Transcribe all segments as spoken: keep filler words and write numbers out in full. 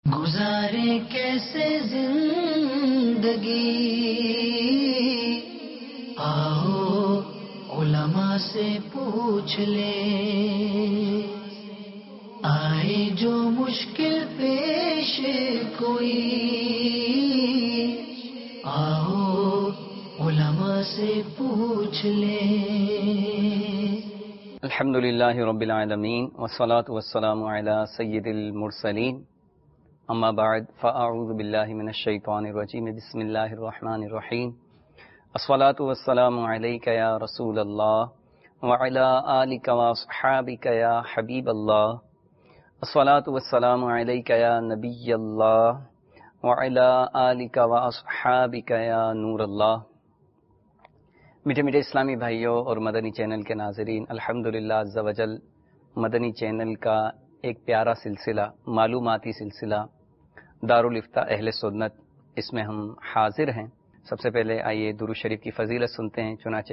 گزارے کیسے زندگی، آؤ علماء سے پوچھ لیں، آئے جو مشکل پیش کوئی، آؤ علماء سے پوچھ لیں۔ الحمدللہ رب العالمین والصلاة والسلام علی سید المرسلین، اما بعد فاعوذ باللہ من الشیطان الرجیم، بسم اللہ الرحمن الرحیم۔ الصلاة والسلام علیک یا رسول اللہ وعلی آلک واصحابک یا حبیب اللہ، الصلاة والسلام علیک یا نبی اللہ وعلی آلک واصحابک یا نور اللہ۔ میٹھے میٹھے اسلامی بھائیوں اور مدنی چینل کے ناظرین، الحمدللہ عز و جل مدنی چینل کا ایک پیارا سلسلہ، معلوماتی سلسلہ دارالفتاء اہل سنت، اس میں ہم حاضر ہیں۔ سب سے پہلے آئیے درود شریف کی فضیلت سنتے ہیں۔ چنانچہ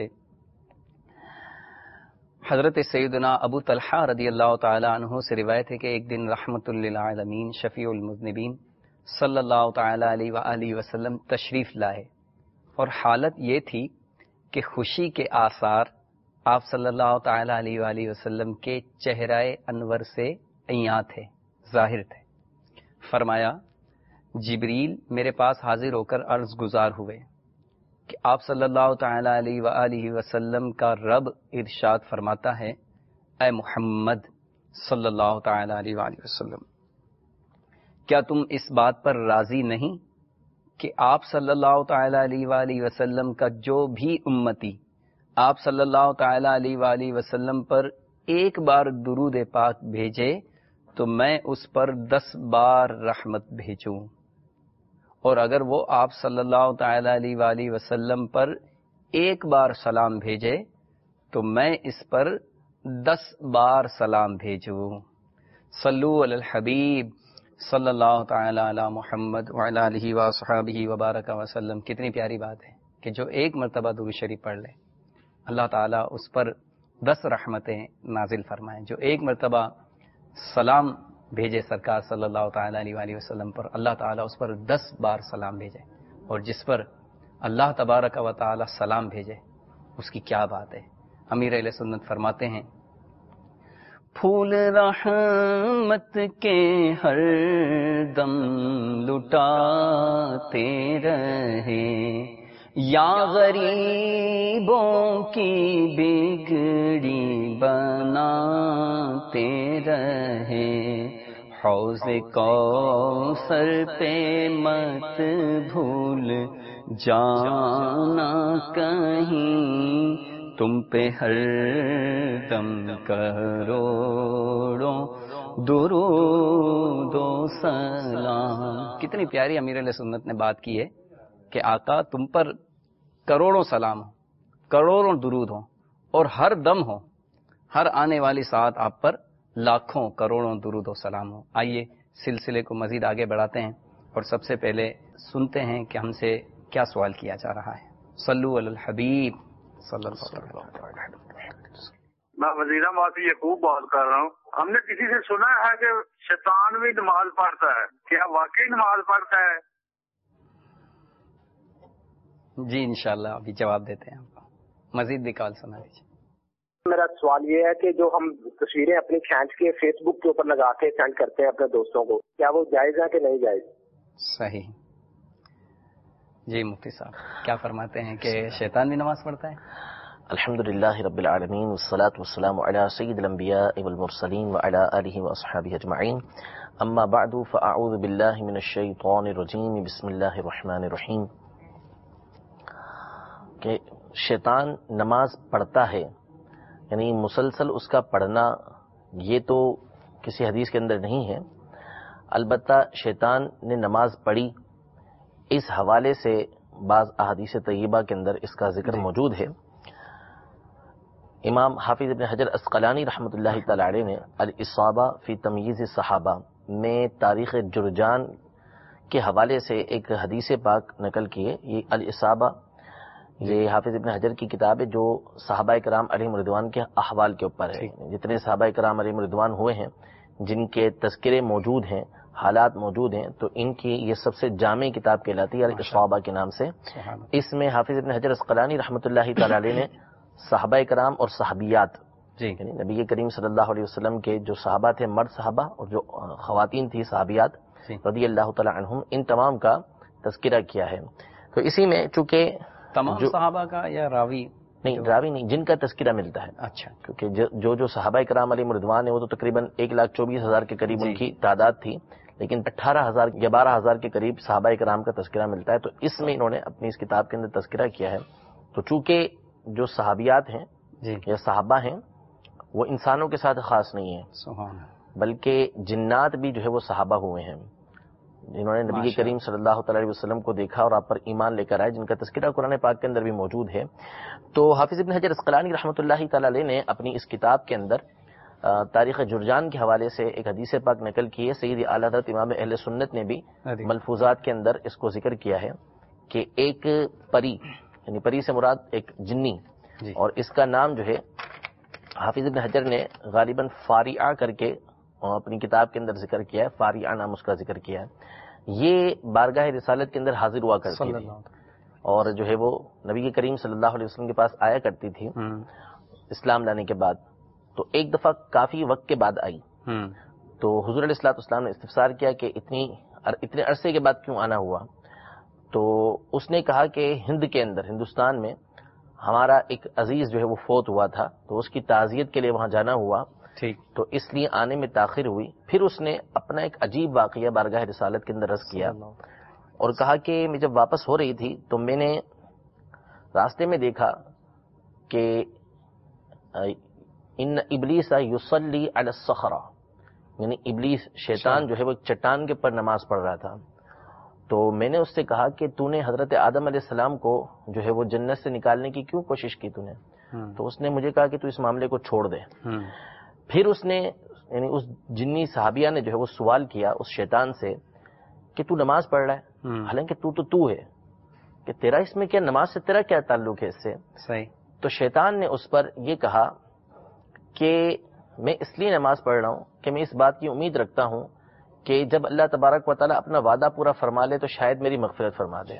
حضرت سیدنا ابو طلحہ رضی اللہ تعالی عنہ سے روایت ہے کہ ایک دن رحمت للعالمین شفیع المذنبین صلی اللہ تعالی علیہ وآلہ وسلم تشریف لائے، اور حالت یہ تھی کہ خوشی کے آثار آپ صلی اللہ تعالی علیہ وآلہ وسلم کے چہرہ انور سے عیاں تھے، ظاہر تھے۔ فرمایا جبریل میرے پاس حاضر ہو کر عرض گزار ہوئے کہ آپ صلی اللہ تعالی علیہ وآلہ وسلم کا رب ارشاد فرماتا ہے، اے محمد صلی اللہ تعالی علیہ وآلہ وسلم، کیا تم اس بات پر راضی نہیں کہ آپ صلی اللہ تعالی علیہ وآلہ وسلم کا جو بھی امتی آپ صلی اللہ تعالی علیہ وآلہ وسلم پر ایک بار درود پاک بھیجے تو میں اس پر دس بار رحمت بھیجوں، اور اگر وہ آپ صلی اللہ تعالی علیہ وآلہ وسلم پر ایک بار سلام بھیجے تو میں اس پر دس بار سلام بھیجوں۔ صلو علی الحبیب صلی اللہ تعالی علی محمد وعلی آلہ وصحبہ وبارک وسلم۔ کتنی پیاری بات ہے کہ جو ایک مرتبہ درود شریف پڑھ لے اللہ تعالیٰ اس پر دس رحمتیں نازل فرمائیں۔ جو ایک مرتبہ سلام بھیجے سرکار صلی اللہ تعالیٰ علیہ وآلہ وسلم پر، اللہ تعالیٰ اس پر دس بار سلام بھیجے، اور جس پر اللہ تبارک و تعالیٰ سلام بھیجے اس کی کیا بات ہے۔ امیر اہل سنت فرماتے ہیں، پھول رحمت کے ہر دم لٹاتے رہے، یا غریبوں کی بگڑی بناتے رہے، حوض کوثر پہ مت بھول جانا کہیں، تم پہ ہر دم کروڑوں درود و سلام۔ کتنی پیاری امیر علیہ سنت نے بات کی ہے کہ آقا تم پر کروڑوں سلام ہو، کروڑوں درود ہوں، اور ہر دم ہو، ہر آنے والی ساتھ آپ پر لاکھوں کروڑوں درود و سلام ہو۔ آئیے سلسلے کو مزید آگے بڑھاتے ہیں، اور سب سے پہلے سنتے ہیں کہ ہم سے کیا سوال کیا جا رہا ہے۔ صلو علی الحبیب صلی اللہ علیہ وسلم۔ میں وزیر اعظم سے یعقوب بات کر رہا ہوں۔ ہم نے کسی سے سنا ہے کہ شیطان بھی نماز پڑھتا ہے، کیا واقعی نماز پڑھتا ہے؟ جی انشاءاللہ ابھی جواب دیتے ہیں آپ کو، مزید بھی کال سنا لیجیے۔ میرا سوال یہ ہے کہ جو ہم تصویریں اپنی کھینچ کے فیس بک کے اوپر لگا کے سینڈ کرتے ہیں اپنے دوستوں کو، کیا وہ جائز ہے کہ نہیں جائز؟ صحیح۔ جی مفتی صاحب کیا فرماتے ہیں کہ شیطان بھی نماز پڑھتا ہے؟ الحمدللہ رب العالمین والصلاة والسلام علی سید الانبیاء والمرسلین وعلی آلہ واصحابہ اجمعین، اما بعد فاعوذ باللہ من الشیطان الرجیم، بسم اللہ الرحمن الرحیم۔ کہ شیطان نماز پڑھتا ہے، یعنی مسلسل اس کا پڑھنا یہ تو کسی حدیث کے اندر نہیں ہے، البتہ شیطان نے نماز پڑھی اس حوالے سے بعض احادیث طیبہ کے اندر اس کا ذکر موجود ہے۔ امام حافظ ابن حجر عسقلانی رحمۃ اللہ تعالی علیہ نے الاصابہ فی تمییز الصحابہ میں تاریخ جرجان کے حوالے سے ایک حدیث پاک نقل کی ہے۔ یہ الاصابہ یہ حافظ ابن حجر کی کتاب ہے جو صحابہ کرام علیہم رضوان کے احوال کے اوپر ہے۔ جتنے صحابہ کرام علیہم رضوان ہوئے ہیں جن کے تذکرے موجود ہیں حالات موجود ہیں تو ان کی یہ سب سے جامع کتاب کہلاتی ہے الاصابہ کے نام سے. اس میں حافظ ابن حجر عسقلانی رحمۃ اللہ تعالی علیہ نے صحابہ کرام اور صحابیات جی یعنی نبی کریم صلی اللہ علیہ وسلم کے جو صحابہ تھے مرد صحابہ اور جو خواتین تھی صحابیات رضی اللہ تعالی عنہم ان تمام کا تذکرہ کیا ہے. تو اسی میں چونکہ تمام صحابہ کا یا راوی نہیں راوی نہیں جن کا تذکرہ ملتا ہے. اچھا کیونکہ جو جو صحابہ کرام علیہ رضوان ہیں وہ تو تقریباً ایک لاکھ چوبیس ہزار کے قریب ان کی تعداد تھی، لیکن اٹھارہ ہزار یا بارہ ہزار کے قریب صحابہ کرام کا تذکرہ ملتا ہے. تو اس میں انہوں نے اپنی اس کتاب کے اندر تذکرہ کیا ہے. تو چونکہ جو صحابیات ہیں جی یا صحابہ ہیں وہ انسانوں کے ساتھ خاص نہیں ہیں، سبحان بلکہ جنات بھی جو ہے وہ صحابہ ہوئے ہیں جنہوں نے نبی کریم صلی اللہ تعالی علیہ وسلم کو دیکھا اور آپ پر ایمان لے کر آئے، جن کا تذکرہ قرآن پاک کے اندر بھی موجود ہے. تو حافظ ابن حجر عسقلانی رحمۃ اللہ تعالی علیہ نے اپنی اس کتاب کے اندر تاریخ جرجان کے حوالے سے ایک حدیث پاک نقل کی ہے. سید اعلیٰ حضرت امام اہل سنت نے بھی ملفوظات کے اندر اس کو ذکر کیا ہے کہ ایک پری یعنی پری سے مراد ایک جنی جی. اور اس کا نام جو ہے حافظ ابن حجر نے غالباً فاریعہ کر کے اپنی کتاب کے اندر ذکر کیا ہے، فاریعہ نام اس کا ذکر کیا ہے. یہ بارگاہ رسالت کے اندر حاضر ہوا کرتی تھی اور جو ہے وہ نبی کریم صلی اللہ علیہ وسلم کے پاس آیا کرتی تھی اسلام لانے کے بعد. تو ایک دفعہ کافی وقت کے بعد آئی تو حضور علیہ الصلوۃ والسلام نے استفسار کیا کہ اتنی اتنے عرصے کے بعد کیوں آنا ہوا. تو اس نے کہا کہ ہند کے اندر ہندوستان میں ہمارا ایک عزیز جو ہے وہ فوت ہوا تھا تو اس کی تعزیت کے لیے وہاں جانا ہوا، ٹھیک تو اس لیے آنے میں تاخیر ہوئی. پھر اس نے اپنا ایک عجیب واقعہ بارگاہ رسالت کے اندر رض کیا اور کہا کہ میں جب واپس ہو رہی تھی تو میں نے راستے میں دیکھا کہ ان ابلیس یصلی علی الصخرہ یعنی ابلیس شیطان جو ہے وہ ایک چٹان کے اوپر نماز پڑھ رہا تھا. تو میں نے اس سے کہا کہ تو نے حضرت آدم علیہ السلام کو جو ہے وہ جنت سے نکالنے کی کیوں کوشش کی تو نے؟ تو اس نے مجھے کہا کہ تو اس معاملے کو چھوڑ دے. پھر اس نے یعنی اس جنی صحابیہ نے جو ہے وہ سوال کیا اس شیطان سے کہ تو نماز پڑھ رہا ہے حالانکہ تو تو تو ہے کہ تیرا اس میں کیا نماز سے تیرا کیا تعلق ہے اس سے؟ صحیح. تو شیطان نے اس پر یہ کہا کہ میں اس لیے نماز پڑھ رہا ہوں کہ میں اس بات کی امید رکھتا ہوں کہ جب اللہ تبارک و تعالیٰ اپنا وعدہ پورا فرما لے تو شاید میری مغفرت فرما دے.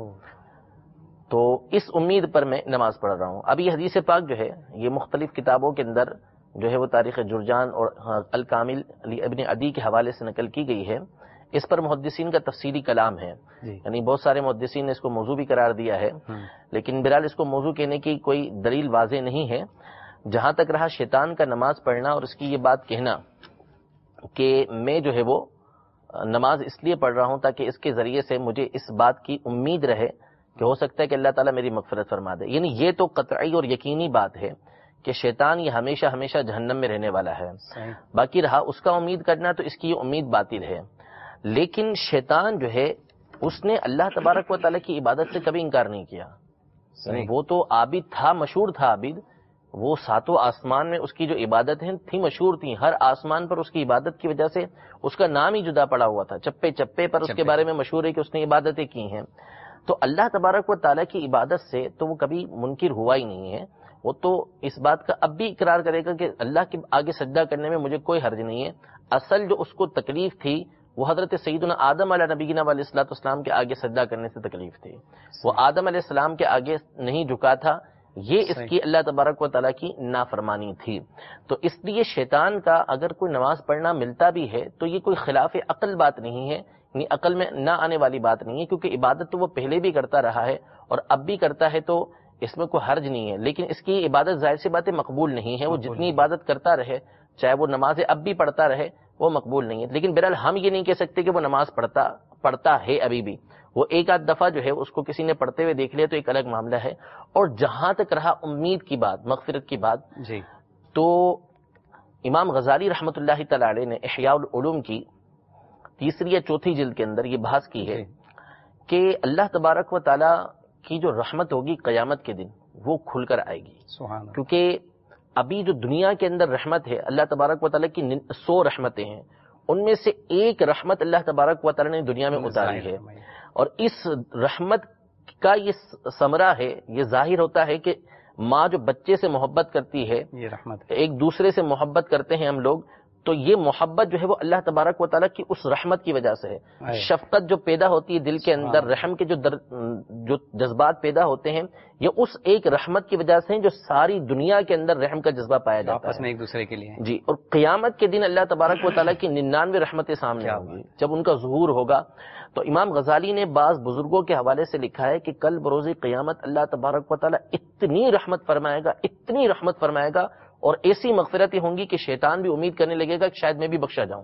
تو اس امید پر میں نماز پڑھ رہا ہوں. اب یہ حدیث پاک جو ہے یہ مختلف کتابوں کے اندر جو ہے وہ تاریخ جرجان اور الکامل علی ابن عدی کے حوالے سے نقل کی گئی ہے. اس پر محدثین کا تفصیلی کلام ہے جی. یعنی بہت سارے محدثین نے اس کو موضوع بھی قرار دیا ہے لیکن بہرحال اس کو موضوع کہنے کی کوئی دلیل واضح نہیں ہے. جہاں تک رہا شیطان کا نماز پڑھنا اور اس کی یہ بات کہنا کہ میں جو ہے وہ نماز اس لیے پڑھ رہا ہوں تاکہ اس کے ذریعے سے مجھے اس بات کی امید رہے کہ ہو سکتا ہے کہ اللہ تعالیٰ میری مغفرت فرما دے، یعنی یہ تو قطعی اور یقینی بات ہے کہ شیطان یہ ہمیشہ ہمیشہ جہنم میں رہنے والا ہے. باقی رہا اس کا امید کرنا تو اس کی یہ امید باطل ہے. لیکن شیطان جو ہے اس نے اللہ تبارک و تعالیٰ کی عبادت سے کبھی انکار نہیں کیا. وہ تو عابد تھا، مشہور تھا عابد. وہ ساتوں آسمان میں اس کی جو عبادتیں تھیں مشہور تھیں، ہر آسمان پر اس کی عبادت کی وجہ سے اس کا نام ہی جدا پڑا ہوا تھا. چپے چپے پر اس کے بارے میں مشہور ہے کہ اس نے عبادتیں کی ہیں. تو اللہ تبارک و تعالیٰ کی عبادت سے تو وہ کبھی منکر ہوا ہی نہیں ہے. وہ تو اس بات کا اب بھی اقرار کرے گا کہ اللہ کے آگے سجدہ کرنے میں مجھے کوئی حرج نہیں ہے. اصل جو اس کو تکلیف تھی وہ حضرت سیدنا آدم علیہ نبینا علیہ الصلوۃ والسلام کے آگے سجدہ کرنے سے تکلیف تھی. وہ آدم علیہ السلام کے آگے نہیں جھکا تھا، یہ اس کی اللہ تبارک و تعالیٰ کی نافرمانی تھی. تو اس لیے شیطان کا اگر کوئی نماز پڑھنا ملتا بھی ہے تو یہ کوئی خلاف عقل بات نہیں ہے، یعنی عقل میں نہ آنے والی بات نہیں ہے، کیونکہ عبادت تو وہ پہلے بھی کرتا رہا ہے اور اب بھی کرتا ہے تو اس میں کوئی حرج نہیں ہے. لیکن اس کی عبادت ظاہر سی باتیں مقبول نہیں ہے. وہ جتنی عبادت کرتا رہے چاہے وہ نماز اب بھی پڑھتا رہے وہ مقبول نہیں ہے. لیکن بہرحال ہم یہ نہیں کہہ سکتے کہ وہ نماز پڑھتا پڑھتا ہے ابھی بھی. وہ ایک آدھ دفعہ جو ہے اس کو کسی نے پڑھتے ہوئے دیکھ لیا تو ایک الگ معاملہ ہے. اور جہاں تک رہا امید کی بات، مغفرت کی بات، جی تو امام غزالی رحمۃ اللہ تعالی علیہ نے احیاء العلوم کی تیسری یا چوتھی جلد کے اندر یہ بحث کی ہے کہ اللہ تبارک و تعالی کی جو رحمت ہوگی قیامت کے دن وہ کھل کر آئے گی. کیونکہ ابھی جو دنیا کے اندر رحمت ہے اللہ تبارک و تعالی کی سو رحمتیں ہیں، ان میں سے ایک رحمت اللہ تبارک و تعالی نے دنیا میں اتاری ہے. اور اس رحمت کا یہ ثمرہ ہے، یہ ظاہر ہوتا ہے کہ ماں جو بچے سے محبت کرتی ہے، یہ رحمت، ایک دوسرے سے محبت کرتے ہیں ہم لوگ، تو یہ محبت جو ہے وہ اللہ تبارک و تعالیٰ کی اس رحمت کی وجہ سے ہے. شفقت جو پیدا ہوتی ہے دل کے اندر، رحم کے جو در جو جذبات پیدا ہوتے ہیں، یہ اس ایک رحمت کی وجہ سے ہیں جو ساری دنیا کے اندر رحم کا جذبہ پایا جاتا ہے آپس میں ایک دوسرے کے لیے. جی، اور قیامت کے دن اللہ تبارک و تعالیٰ کی ننانوے رحمتیں سامنے ہوں گی جب ان کا ظہور ہوگا. تو امام غزالی نے بعض بزرگوں کے حوالے سے لکھا ہے کہ کل بروز قیامت اللہ تبارک و تعالیٰ اتنی رحمت فرمائے گا، اتنی رحمت فرمائے گا، اور ایسی مغفرتیں ہوں گی کہ شیطان بھی امید کرنے لگے گا کہ شاید میں بھی بخشا جاؤں.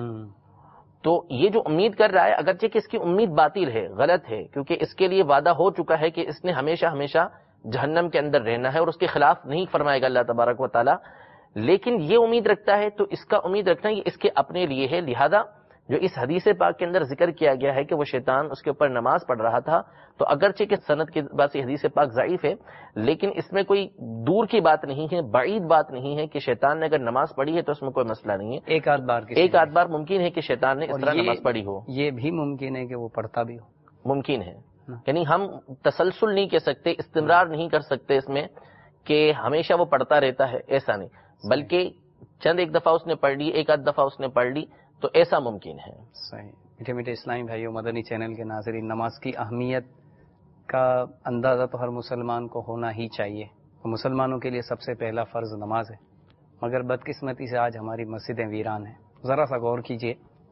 تو یہ جو امید کر رہا ہے، اگرچہ کہ اس کی امید باطل ہے، غلط ہے، کیونکہ اس کے لیے وعدہ ہو چکا ہے کہ اس نے ہمیشہ ہمیشہ جہنم کے اندر رہنا ہے اور اس کے خلاف نہیں فرمائے گا اللہ تبارک و تعالیٰ، لیکن یہ امید رکھتا ہے تو اس کا امید رکھنا یہ اس کے اپنے لیے ہے. لہذا جو اس حدیث پاک کے اندر ذکر کیا گیا ہے کہ وہ شیطان اس کے اوپر نماز پڑھ رہا تھا، تو اگرچہ کہ سند کے بعد سے حدیث پاک ضعیف ہے، لیکن اس میں کوئی دور کی بات نہیں ہے، بعید بات نہیں ہے کہ شیطان نے اگر نماز پڑھی ہے تو اس میں کوئی مسئلہ نہیں ہے. ایک آدھ بار ایک آدھ بار ممکن ہے کہ شیطان نے اس طرح نماز پڑھی ہو. یہ بھی ممکن ہے کہ وہ پڑھتا بھی ہو، ممکن ہے. یعنی ہم تسلسل نہیں کہہ سکتے، استمرار نہیں کر سکتے اس میں کہ ہمیشہ وہ پڑھتا رہتا ہے، ایسا نہیں، بلکہ چند ایک دفعہ اس نے پڑھ لی، ایک آدھ دفعہ اس نے پڑھ لی، تو ایسا ممکن ہے. صحیح. میٹھے میٹھے اسلامی بھائیو، مدنی چینل کے ناظرین، نماز کی اہمیت کا اندازہ تو ہر مسلمان کو ہونا ہی چاہیے. مسلمانوں کے لیے سب سے پہلا فرض نماز ہے، مگر بدقسمتی سے آج ہماری مسجدیں ویران ہیں. ذرا سا غور کیجئے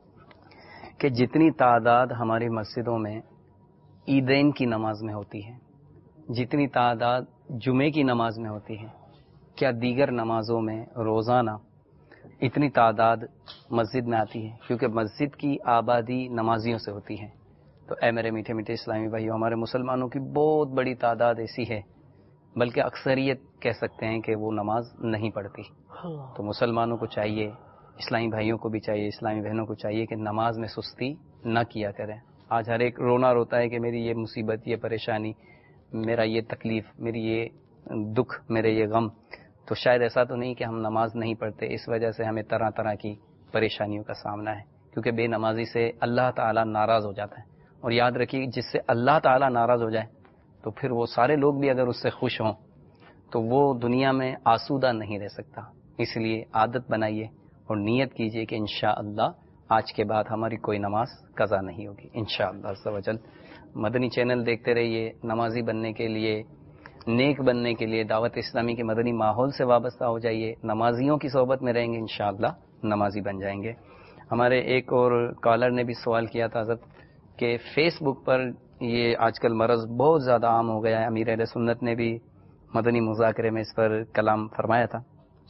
کہ جتنی تعداد ہماری مسجدوں میں عیدین کی نماز میں ہوتی ہے، جتنی تعداد جمعے کی نماز میں ہوتی ہے، کیا دیگر نمازوں میں روزانہ اتنی تعداد مسجد میں آتی ہے؟ کیونکہ مسجد کی آبادی نمازیوں سے ہوتی ہے. تو اے میرے میٹھے میٹھے اسلامی بھائیو، ہمارے مسلمانوں کی بہت بڑی تعداد ایسی ہے، بلکہ اکثریت کہہ سکتے ہیں کہ وہ نماز نہیں پڑھتی. تو مسلمانوں کو چاہیے، اسلامی بھائیوں کو بھی چاہیے، اسلامی بہنوں کو چاہیے کہ نماز میں سستی نہ کیا کریں. آج ہر ایک رونا روتا ہے کہ میری یہ مصیبت، یہ پریشانی، میرا یہ تکلیف، میری یہ دکھ، میرے یہ غم. تو شاید ایسا تو نہیں کہ ہم نماز نہیں پڑھتے، اس وجہ سے ہمیں طرح طرح کی پریشانیوں کا سامنا ہے، کیونکہ بے نمازی سے اللہ تعالیٰ ناراض ہو جاتا ہے. اور یاد رکھیے، جس سے اللہ تعالیٰ ناراض ہو جائے تو پھر وہ سارے لوگ بھی اگر اس سے خوش ہوں تو وہ دنیا میں آسودہ نہیں رہ سکتا. اس لیے عادت بنائیے اور نیت کیجئے کہ انشاءاللہ آج کے بعد ہماری کوئی نماز قضا نہیں ہوگی انشاءاللہ عز و جل. مدنی چینل دیکھتے رہیے. نمازی بننے کے لیے، نیک بننے کے لیے دعوت اسلامی کے مدنی ماحول سے وابستہ ہو جائیے. نمازیوں کی صحبت میں رہیں گے انشاءاللہ نمازی بن جائیں گے. ہمارے ایک اور کالر نے بھی سوال کیا تھا حضرت کہ فیس بک پر یہ آج کل مرض بہت زیادہ عام ہو گیا ہے. امیر اہل سنت نے بھی مدنی مذاکرے میں اس پر کلام فرمایا تھا.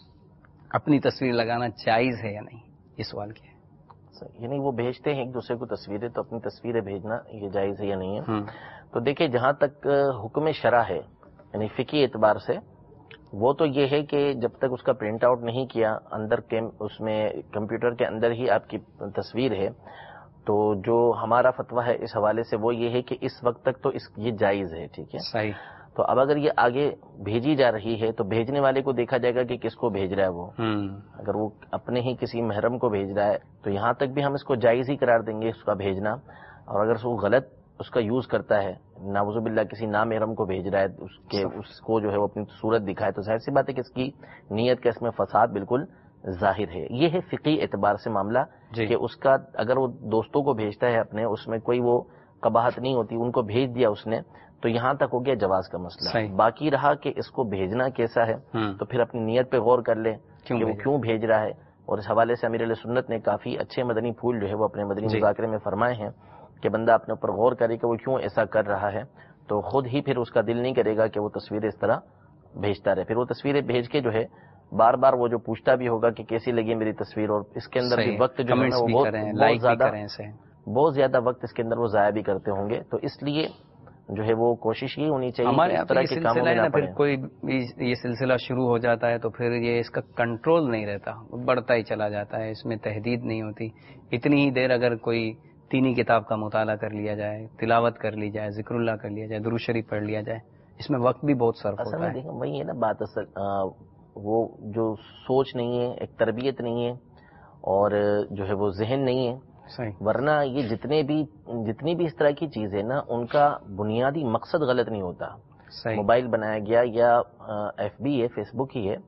اپنی تصویر لگانا جائز ہے یا نہیں، یہ سوال کیا ہے. یعنی وہ بھیجتے ہیں ایک دوسرے کو تصویریں، تو اپنی تصویریں بھیجنا یہ جائز ہے یا نہیں ہے؟ تو دیکھیں، جہاں تک حکم شرع ہے یعنی فقہی اعتبار سے، وہ تو یہ ہے کہ جب تک اس کا پرنٹ آؤٹ نہیں کیا، اندر اس میں کمپیوٹر کے اندر ہی آپ کی تصویر ہے، تو جو ہمارا فتویٰ ہے اس حوالے سے وہ یہ ہے کہ اس وقت تک تو اس یہ جائز ہے. ٹھیک ہے، صحیح. تو اب اگر یہ آگے بھیجی جا رہی ہے تو بھیجنے والے کو دیکھا جائے گا کہ کس کو بھیج رہا ہے. وہ اگر وہ اپنے ہی کسی محرم کو بھیج رہا ہے تو یہاں تک بھی ہم اس کو جائز ہی قرار دیں گے اس کا بھیجنا. اور اگر وہ غلط اس کا یوز کرتا ہے، نعوذ باللہ کسی نامحرم کو بھیج رہا ہے اس کے اس کو جو ہے وہ اپنی صورت دکھائے، تو ظاہر سی بات ہے کہ اس کی نیت کا اس میں فساد بالکل ظاہر ہے. یہ ہے فقہی اعتبار سے معاملہ جی. کہ اس کا اگر وہ دوستوں کو بھیجتا ہے اپنے، اس میں کوئی وہ قباحت نہیں ہوتی، ان کو بھیج دیا اس نے، تو یہاں تک ہو گیا جواز کا مسئلہ. صحیح. باقی رہا کہ اس کو بھیجنا کیسا ہے، تو پھر اپنی نیت پہ غور کر لے کہ وہ کیوں بھیج رہا ہے. اور اس حوالے سے امیر علیہ سنت نے کافی اچھے مدنی پھول جو ہے وہ اپنے مدنی مذاکرے میں فرمائے ہیں کہ بندہ اپنے اوپر غور کرے کہ وہ کیوں ایسا کر رہا ہے، تو خود ہی پھر اس کا دل نہیں کرے گا کہ وہ تصویریں اس طرح بھیجتا رہے. پھر وہ تصویریں بھیج کے جو ہے بار بار وہ جو پوچھتا بھی ہوگا کہ کیسی لگی میری تصویر، اور اس کے اندر بھی وقت جو ہے وہ بہت زیادہ بہت زیادہ وقت اس کے اندر وہ ضائع بھی کرتے ہوں گے. تو اس لیے جو ہے وہ کوشش یہ ہونی چاہیے ہمارے اس طرح کے کاموں میں نہ پڑیں. پھر کوئی یہ سلسلہ شروع ہو جاتا ہے تو پھر یہ اس کا کنٹرول نہیں رہتا، بڑھتا ہی چلا جاتا ہے، اس میں تحدید نہیں ہوتی. اتنی ہی دیر اگر کوئی دینی کتاب کا مطالعہ کر لیا جائے، تلاوت کر لی جائے، ذکر اللہ کر لیا جائے، درود شریف پڑھ لیا جائے، اس میں وقت بھی بہت صرف ہوتا ہے. وہی ہے نا بات، اصل وہ جو سوچ نہیں ہے، ایک تربیت نہیں ہے، اور جو ہے وہ ذہن نہیں ہے. صحیح. ورنہ یہ جتنے بھی جتنی بھی اس طرح کی چیزیں نا، ان کا بنیادی مقصد غلط نہیں ہوتا. صحیح. موبائل بنایا گیا یا ایف بی ہے، فیس بک ہی ہے،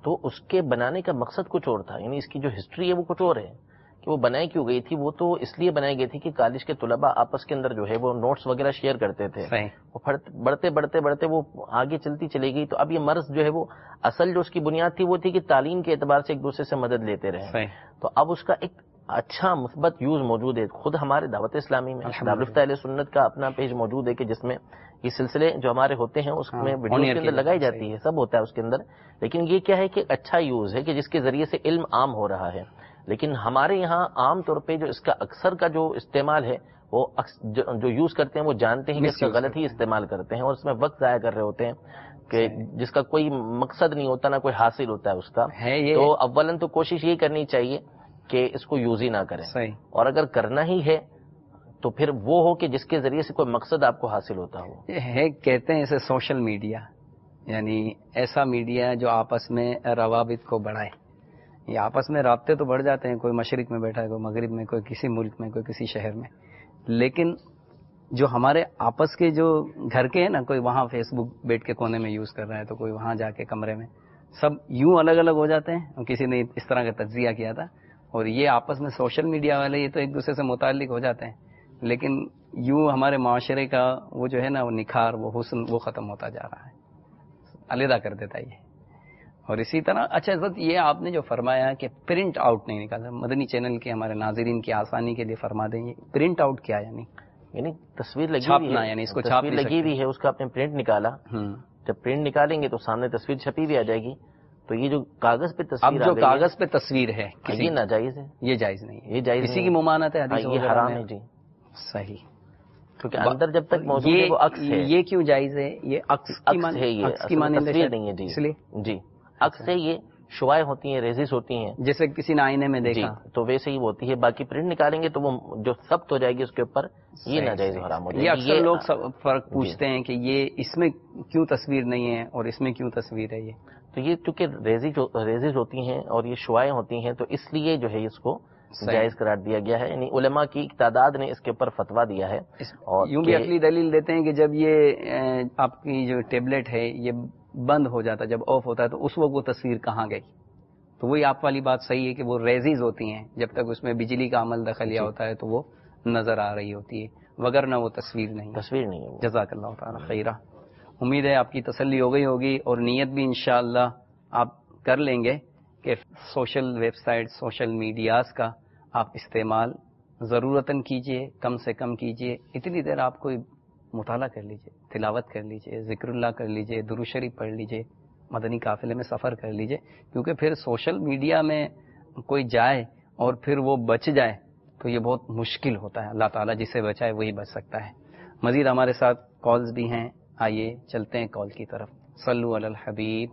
تو اس کے بنانے کا مقصد کچھ اور تھا، یعنی اس کی جو ہسٹری ہے وہ کچھ اور ہے کہ وہ بنائی کیوں گئی تھی. وہ تو اس لیے بنائی گئی تھی کہ کالج کے طلباء آپس کے اندر جو ہے وہ نوٹس وغیرہ شیئر کرتے تھے. وہ بڑھتے بڑھتے بڑھتے وہ آگے چلتی چلی گئی. تو اب یہ مرض جو ہے وہ اصل جو اس کی بنیاد تھی وہ تھی کہ تعلیم کے اعتبار سے ایک دوسرے سے مدد لیتے رہے. تو اب اس کا ایک اچھا مثبت یوز موجود ہے. خود ہمارے دعوت اسلامی میں دارالفتہ اہل سنت کا اپنا پیج موجود ہے کہ جس میں یہ سلسلے جو ہمارے ہوتے ہیں اس میں ویڈیوز کے اندر لگائی جاتی ہے، سب ہوتا ہے اس کے اندر. لیکن یہ کیا ہے کہ اچھا یوز ہے کہ جس کے ذریعے سے علم عام ہو رہا ہے. لیکن ہمارے یہاں عام طور پہ جو اس کا اکثر کا جو استعمال ہے وہ جو یوز کرتے ہیں وہ جانتے ہیں کہ اس کا غلط ہی استعمال کرتے ہیں اور اس میں وقت ضائع کر رہے ہوتے ہیں کہ جس کا کوئی مقصد نہیں ہوتا، نہ کوئی حاصل ہوتا ہے اس کا. تو اولاً تو کوشش یہ کرنی چاہیے کہ اس کو یوز ہی نہ کریں، اور اگر کرنا ہی ہے تو پھر وہ ہو کہ جس کے ذریعے سے کوئی مقصد آپ کو حاصل ہوتا ہو. یہ ہے کہتے ہیں اسے سوشل میڈیا، یعنی ایسا میڈیا جو آپس میں روابط کو بڑھائے. یہ آپس میں رابطے تو بڑھ جاتے ہیں، کوئی مشرق میں بیٹھا ہے، کوئی مغرب میں، کوئی کسی ملک میں، کوئی کسی شہر میں. لیکن جو ہمارے آپس کے جو گھر کے ہیں نا، کوئی وہاں فیس بک بیٹھ کے کونے میں یوز کر رہا ہے تو کوئی وہاں جا کے کمرے میں، سب یوں الگ الگ ہو جاتے ہیں. کسی نے اس طرح کا تجزیہ کیا تھا. اور یہ آپس میں سوشل میڈیا والے یہ تو ایک دوسرے سے متعلق ہو جاتے ہیں، لیکن یوں ہمارے معاشرے کا وہ جو ہے نا وہ نکھار، وہ حسن، وہ ختم ہوتا جا رہا ہے، علیحدہ کر دیتا ہے یہ. اور اسی طرح اچھا حضرت یہ آپ نے جو فرمایا کہ پرنٹ آؤٹ نہیں نکالا، مدنی چینل کے ہمارے ناظرین کی آسانی کے لیے فرما دیں یہ پرنٹ آؤٹ کیا یعنی یعنی تصویر لگی ہوئی ہے، یعنی اس کو چھاپ لگی ہوئی ہے، اس کا آپ نے پرنٹ نکالا. جب پرنٹ نکالیں گے تو سامنے تصویر چھپی بھی آ جائے گی. تو یہ جو کاغذ پہ تصویر اب جو کاغذ پہ تصویر ہے یہ ناجائز ہے، یہ جائز نہیں ہے، یہ جائز کسی کی ممانعت ہے، حدیث یہ حرام ہے. جی صحیح. کیونکہ اندر جب تک موجود ہے وہ عکس ہے. یہ کیوں جائز ہے؟ یہ عکس ہے، یہ تصویر نہیں ہے. جی اس لیے جی عکس ہے، یہ شوائیں ہوتی ہیں، ریزز ہوتی ہیں، جیسے کسی نے آئینے میں دیکھا تو ویسے ہی ہوتی ہے. باقی پرنٹ نکالیں گے تو وہ جو ثبت ہو جائے گی اس کے اوپر، یہ ناجائز حرام ہو جائے گی. یہ اکثر لوگ فرق پوچھتے ہیں کہ یہ اس میں کیوں تصویر نہیں ہے اور اس میں کیوں تصویر ہے. یہ تو یہ چونکہ ریزز ہوتی ہیں اور یہ شوائیں ہوتی ہیں تو اس لیے جو ہے اس کو جائز قرار دیا گیا ہے. یعنی علماء کی تعداد نے اس کے اوپر فتویٰ دیا ہے. اور یوں بھی عقلی دلیل دیتے ہیں کہ جب یہ آپ کی جو ٹیبلٹ ہے یہ بند ہو جاتا ہے، جب آف ہوتا ہے تو اس وقت وہ تصویر کہاں گئی. تو وہی آپ والی بات صحیح ہے کہ وہ ریزز ہوتی ہیں، جب تک اس میں بجلی کا عمل دخلیہ ہوتا ہے تو وہ نظر آ رہی ہوتی ہے، وگرنہ وہ تصویر نہیں تصویر نہیں ہے. جزاک اللہ تعالی خیرہ. امید ہے آپ کی تسلی ہو گئی ہوگی اور نیت بھی انشاءاللہ آپ کر لیں گے کہ social website, social medias کا آپ استعمال ضرورتاً کیجئے، کم سے کم کیجئے. اتنی دیر آپ کوئی مطالعہ کر لیجئے، تلاوت کر لیجئے، ذکر اللہ کر لیجئے، درود شریف پڑھ لیجئے، مدنی قافلے میں سفر کر لیجئے. کیونکہ پھر سوشل میڈیا میں کوئی جائے اور پھر وہ بچ جائے تو یہ بہت مشکل ہوتا ہے. اللہ تعالیٰ جسے بچائے وہی بچ سکتا ہے. مزید ہمارے ساتھ کالز بھی ہیں، آئیے چلتے ہیں کال کی طرف. صلو علی الحبیب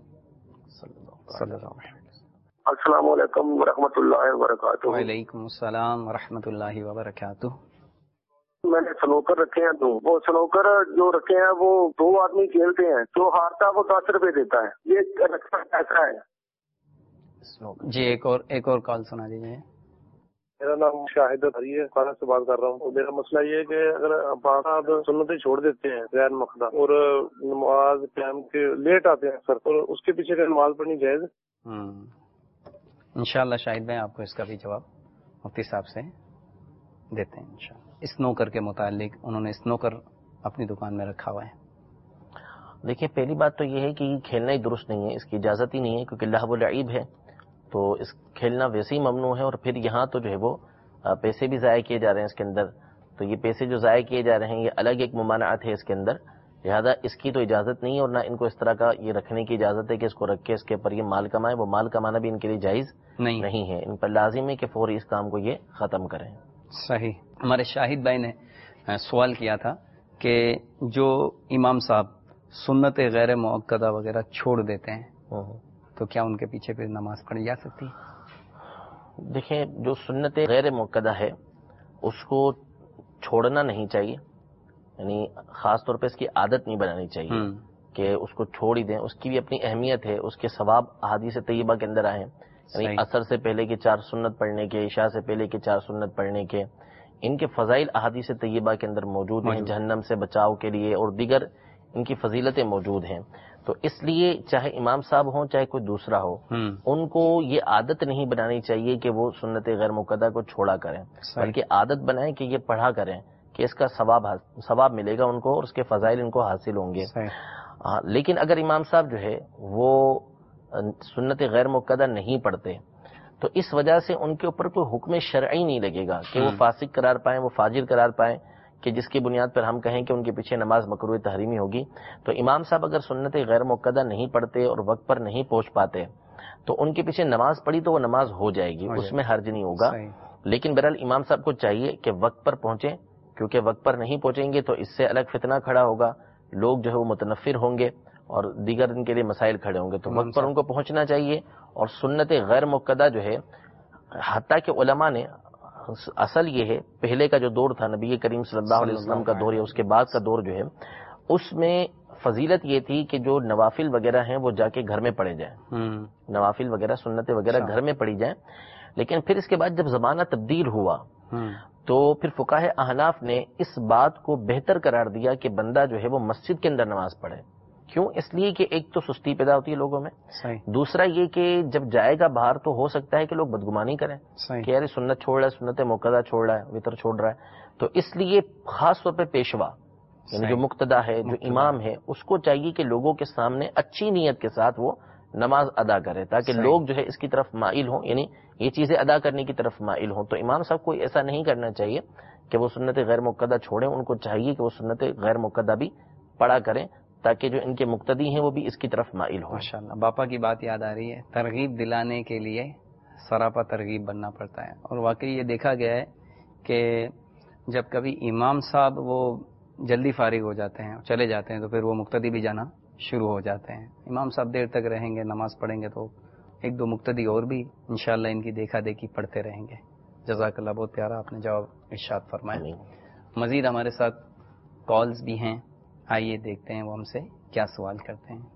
صلی اللہ علیہ وسلم. السلام علیکم ورحمۃ اللہ وبرکاتہ. وعلیکم السلام ورحمۃ اللہ وبرکاتہ. میں نے سنوکر رکھے ہیں دو، وہ سنوکر جو رکھے ہیں وہ دو آدمی کھیلتے ہیں، جو ہارتا ہے وہ دس روپے دیتا ہے. یہ ایسا ہے. جی ایک اور ایک اور کال سنا دیجیے. میرا نام شاہد علی ہے، خانہ سے بات کر رہا ہوں. میرا مسئلہ یہ ہے کہ اگر آپ سنتیں چھوڑ دیتے ہیں غیر مقدہ اور نماز قیام کے لیٹ آتے ہیں سر، اور اس کے پیچھے نماز پڑھنی جائز؟ انشاءاللہ شاہد بھائی آپ کو اس کا بھی جواب مفتی صاحب سے دیتے ہیں انشاءاللہ. اسنوکر کے متعلق انہوں نے اسنوکر اپنی دکان میں رکھا ہوا ہے. دیکھیں پہلی بات تو یہ ہے کہ کھیلنا ہی درست نہیں ہے، اس کی اجازت ہی نہیں ہے، کیونکہ لہو و لعب ہے تو اس کھیلنا ویسے ہی ممنوع ہے. اور پھر یہاں تو جو ہے وہ پیسے بھی ضائع کیے جا رہے ہیں اس کے اندر. تو یہ پیسے جو ضائع کیے جا رہے ہیں یہ الگ ایک ممانعت ہے اس کے اندر. لہذا اس کی تو اجازت نہیں ہے اور نہ ان کو اس طرح کا یہ رکھنے کی اجازت ہے کہ اس کو رکھ کے اس کے اوپر یہ مال کمائے. وہ مال کمانا بھی ان کے لیے جائز نہیں, نہیں ہے. ان پر لازم ہے کہ فوری اس کام کو یہ ختم کریں. صحیح. ہمارے شاہد بھائی نے سوال کیا تھا کہ جو امام صاحب سنت غیر مؤکدہ وغیرہ چھوڑ دیتے ہیں تو کیا ان کے پیچھے پھر نماز پڑھی جا سکتی ہے؟ دیکھیں جو سنت غیر مؤکدہ ہے اس کو چھوڑنا نہیں چاہیے، یعنی خاص طور پہ اس کی عادت نہیں بنانی چاہیے کہ اس کو چھوڑ ہی دیں. اس کی بھی اپنی اہمیت ہے، اس کے ثواب احادیث طیبہ کے اندر آئے ہیں. یعنی عصر سے پہلے کے چار سنت پڑھنے کے، عشاء سے پہلے کے چار سنت پڑھنے کے، ان کے فضائل احادیث طیبہ کے اندر موجود ہیں. جہنم سے بچاؤ کے لیے اور دیگر ان کی فضیلتیں موجود ہیں. تو اس لیے چاہے امام صاحب ہوں چاہے کوئی دوسرا ہو، ان کو یہ عادت نہیں بنانی چاہیے کہ وہ سنت غیر مقدہ کو چھوڑا کریں، بلکہ عادت بنائیں کہ یہ پڑھا کریں کہ اس کا ثواب ثواب ملے گا ان کو اور اس کے فضائل ان کو حاصل ہوں گے۔ لیکن اگر امام صاحب جو ہے وہ سنت غیر مقدہ نہیں پڑھتے تو اس وجہ سے ان کے اوپر کوئی حکم شرعی نہیں لگے گا کہ وہ فاسق قرار پائیں، وہ فاجر قرار پائیں، کہ جس کی بنیاد پر ہم کہیں کہ ان کے پیچھے نماز مکروہ تحریمی ہوگی۔ تو امام صاحب اگر سنت غیر مقدہ نہیں پڑھتے اور وقت پر نہیں پہنچ پاتے تو ان کے پیچھے نماز پڑھی تو وہ نماز ہو جائے گی، اس میں حرج نہیں ہوگا۔ لیکن بہرحال امام صاحب کو چاہیے کہ وقت پر پہنچیں، کیونکہ وقت پر نہیں پہنچیں گے تو اس سے الگ فتنہ کھڑا ہوگا، لوگ جو ہے وہ متنفر ہوں گے اور دیگر ان کے لیے مسائل کھڑے ہوں گے۔ تو وقت پر ان کو پہنچنا چاہیے، اور سنت غیر مقدہ جو ہے حتیٰ کہ علماء نے، اصل یہ ہے پہلے کا جو دور تھا نبی کریم صلی اللہ علیہ وسلم کا دور یا اس کے بعد کا دور جو ہے، اس میں فضیلت یہ تھی کہ جو نوافل وغیرہ ہیں وہ جا کے گھر میں پڑھے جائیں، نوافل وغیرہ سنتیں وغیرہ گھر میں پڑھی جائیں۔ لیکن پھر اس کے بعد جب زمانہ تبدیل ہوا تو پھر فقہائے احناف نے اس بات کو بہتر قرار دیا کہ بندہ جو ہے وہ مسجد کے اندر نماز پڑھے۔ کیوں؟ اس لیے کہ ایک تو سستی پیدا ہوتی ہے لوگوں میں، دوسرا یہ کہ جب جائے گا باہر تو ہو سکتا ہے کہ لوگ بدگمانی کریں کہ یار سنت چھوڑ رہا ہے، سنت مقدہ چھوڑ رہا ہے، وطر چھوڑ رہا ہے۔ تو اس لیے خاص طور پہ پیشوا یعنی جو مقتدا ہے، جو امام ہے، اس کو چاہیے کہ لوگوں کے سامنے اچھی نیت کے ساتھ وہ نماز ادا کرے تاکہ لوگ جو ہے اس کی طرف مائل ہوں، یعنی یہ چیزیں ادا کرنے کی طرف مائل ہوں۔ تو امام صاحب کو ایسا نہیں کرنا چاہیے کہ وہ سنت غیر مقدہ چھوڑیں، ان کو چاہیے کہ وہ سنت غیر مقدہ بھی پڑھا کریں تاکہ جو ان کے مقتدی ہیں وہ بھی اس کی طرف مائل ہوں۔ ماشاءاللہ، باپا کی بات یاد آ رہی ہے، ترغیب دلانے کے لیے سراپا ترغیب بننا پڑتا ہے، اور واقعی یہ دیکھا گیا ہے کہ جب کبھی امام صاحب وہ جلدی فارغ ہو جاتے ہیں، چلے جاتے ہیں، تو پھر وہ مقتدی بھی جانا شروع ہو جاتے ہیں۔ امام صاحب دیر تک رہیں گے، نماز پڑھیں گے، تو ایک دو مقتدی اور بھی انشاءاللہ ان کی دیکھا دیکھی پڑھتے رہیں گے۔ جزاک اللہ، بہت پیارا آپ نے جواب ارشاد فرمایا۔ مزید ہمارے ساتھ کالز بھی ہیں، آئیے دیکھتے ہیں وہ ہم سے کیا سوال کرتے ہیں۔